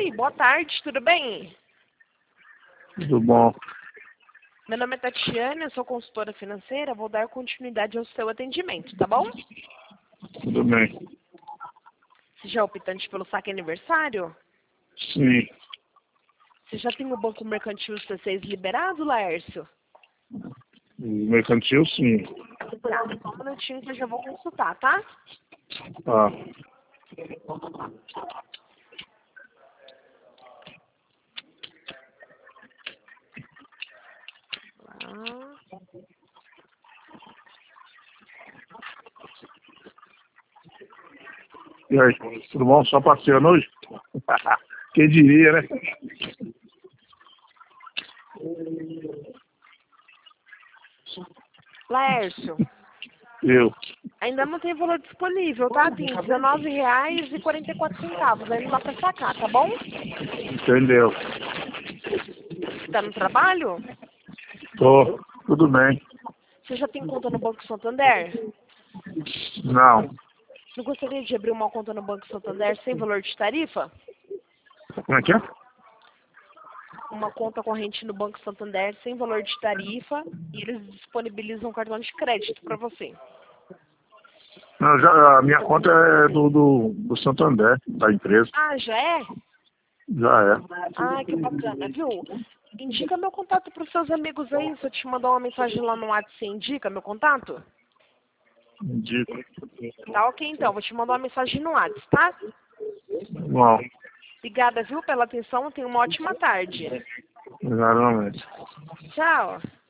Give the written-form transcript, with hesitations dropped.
Oi, boa tarde, tudo bem? Tudo bom. Meu nome é Tatiana, eu sou consultora financeira, vou dar continuidade ao seu atendimento, tá bom? Tudo bem. Você já é optante pelo saque aniversário? Sim. Você já tem o Banco Mercantil C6 liberado, Laércio? Mercantil, sim. Tá, só um minutinho que eu já vou consultar, tá? Ah, Ah, e aí, tudo bom? Só passeando hoje? Quem diria, né? Laércio, Eu. ainda não tem valor disponível, tá? Tem R$19,44, aí não dá pra sacar, tá bom? Entendeu? Tá no trabalho? Tô. Tudo bem. Você já tem conta no Banco Santander? Não. Não gostaria de abrir uma conta no Banco Santander sem valor de tarifa? Como é que é? Uma conta corrente no Banco Santander sem valor de tarifa e eles disponibilizam um cartão de crédito para você. Não, já, a minha conta é do Santander, da empresa. Ah, já é? Já é. Ah, que bacana, viu? Indica meu contato para os seus amigos aí. Se eu te mandar uma mensagem lá no WhatsApp, você indica meu contato? Indico. Tá ok, então. Vou te mandar uma mensagem no WhatsApp, tá? Bom, Obrigada, viu, pela atenção. Tenha uma ótima tarde. exatamente. Tchau.